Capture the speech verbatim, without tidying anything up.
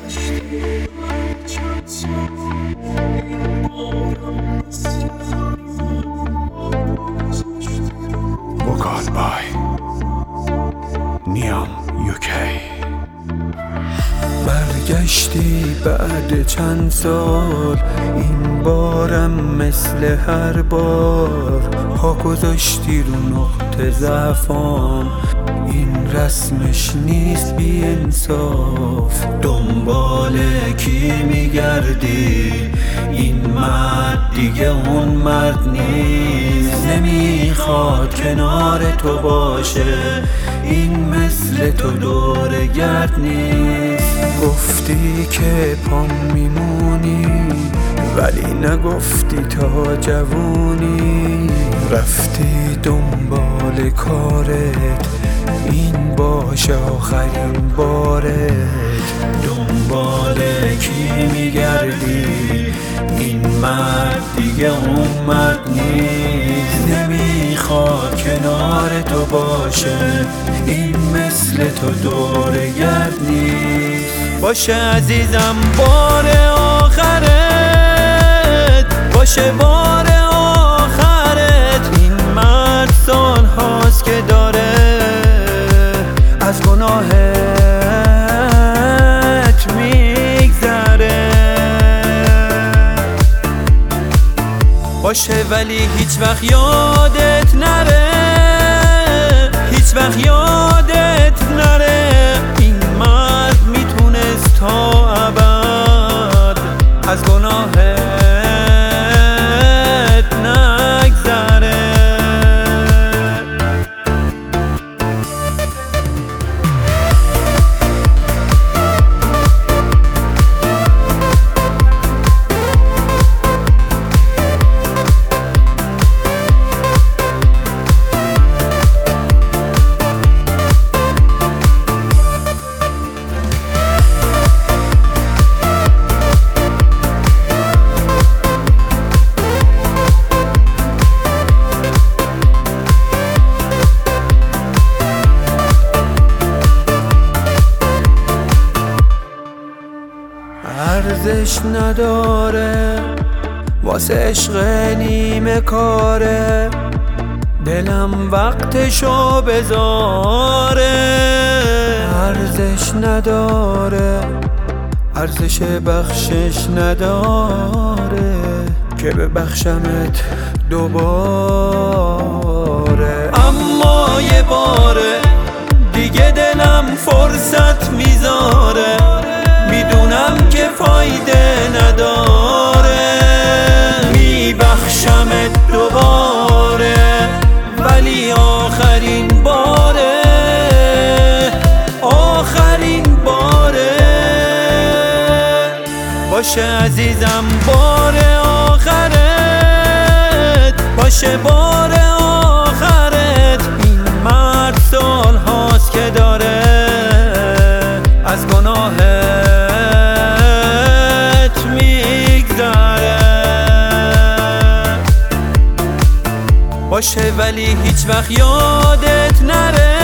Vocal by نیام یوکی. برگشتی بعد چند سال، این بارم مثل هر بار پا گذاشتی رو نقطه ضعفام. این رسمش نیست بی انصاف، دنبال کی میگردی؟ این مرد دیگه اون مرد نیست، نمیخواد کنار تو باشه، این مثل تو دور گرد نیست. گفتی که پام میمونی ولی نگفتی تا جوونی، رفتی دنبال کارت، این باشه آخرین بارت. دنبال کی میگردی؟ این مرد دیگه اون مرد نیست، نمیخواد کنار تو باشه، این مثل تو دور گرد نیست. باشه عزیزم بار آخرت، باشه بار آخرت. این مرد سال هاست که داره از گناهت میگذره. باشه ولی هیچ وقت یادت نره، هیچ وقت یادت نره. این مرد میتونست تا ابد از گناهت نگذره. ارزش نداره واسه عشق نیمه کاره، دلم وقتشو بذاره. ارزش نداره، ارزش بخشش نداره که ببخشمت دوباره. اما یه باره دیگه دلم فرصت میذاره، میدونم که فایده نداره، میبخشمت دوباره ولی آخرین باره، آخرین باره. باشه عزیزم بار آخرت، باشه بار آخرت. این مرد سال هاست که داره از گناهت میگذره. باشه ولی هیچ وقت یادت نره،